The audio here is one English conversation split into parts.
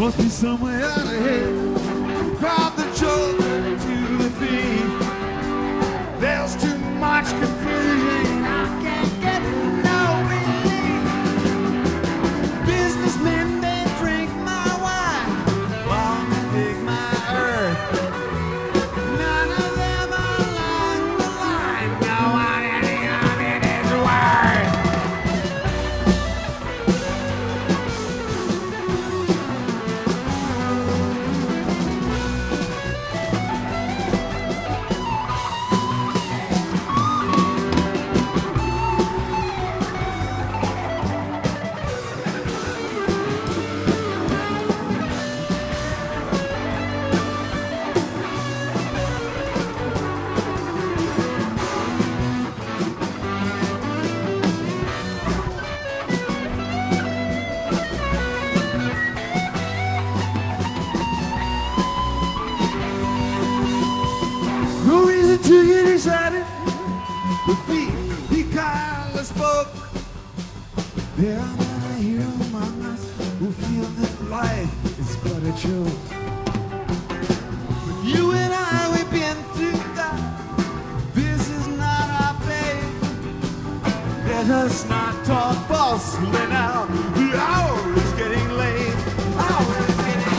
Must be somewhere out ahead. Grab the children to the feet. There's too much confusion. I can't get no relief. Businessmen, they drink my wine while they dig my earth. None of them are along the line. No one any of it is worth. No reason to get excited. The thief, he kindly spoke. There are many here among us who feel that life is but a joke. But you and I, we've been through that. This is not our fate. Let us not talk falsely now. The hour is getting late. Hour is getting late.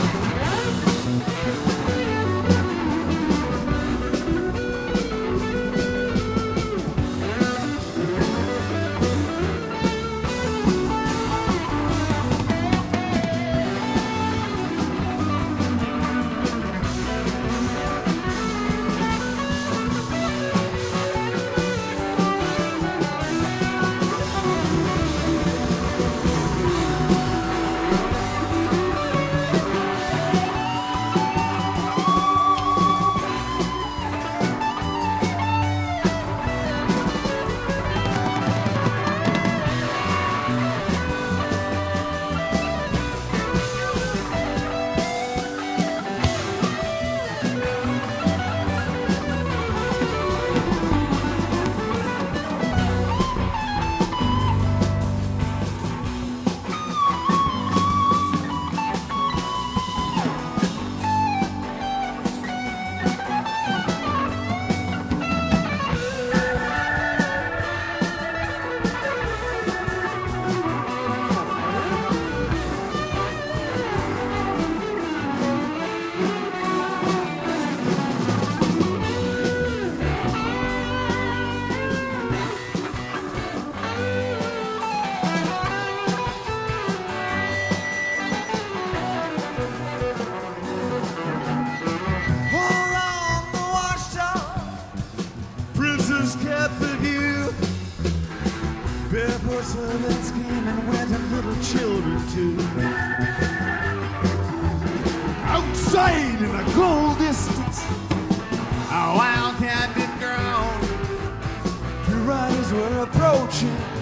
Kept the view. Barefoot servants came and went, and little children too. Outside in the cold distance, a wildcat did groan. The riders were approaching.